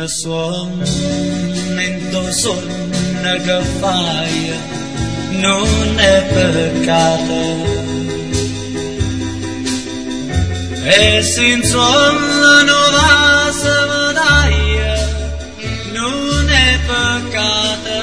Suonando sonno che fai non è peccato, e senza sonno non va se medaglia non è peccato.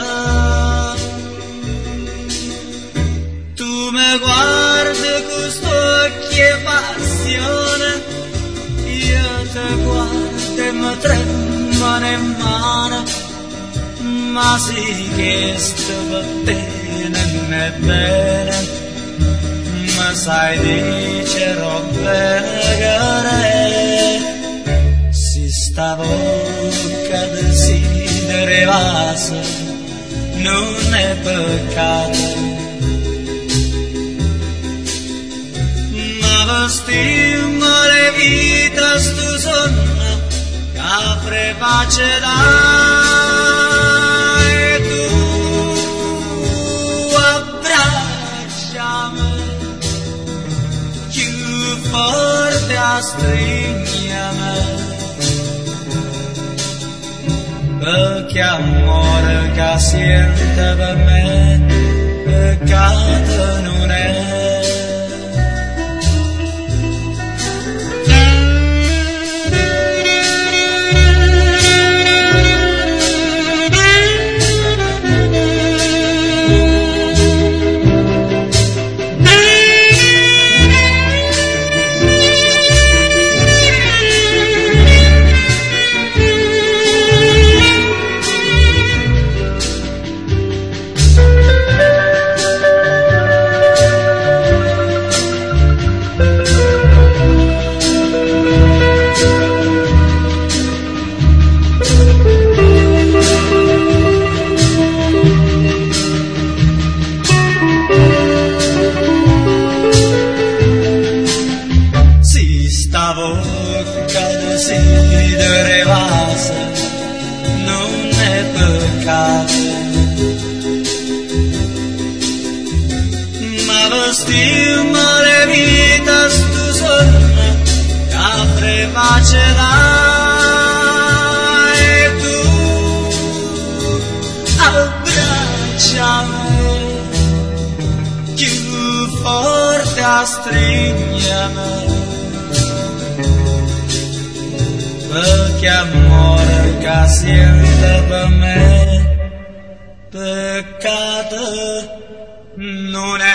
Tu mi guardi con quest'occhio passione, io ti guardo e mi tremano in mano, ma sì che sto bene, non è bene, ma sai dicerò bene che si sta bocca desideri vaso, non è peccato. Ma vestimo le vita sto sonno, capre pace dai, tu abbracciami, più forte stringiami, perché amore che sente per me, peccato non è. Desideri vaso, non è peccato, ma vestimo le vita sto sonno, capre pace dai, tu abbracciami, più forte stringiami, perché amore che siente per me, peccato non è.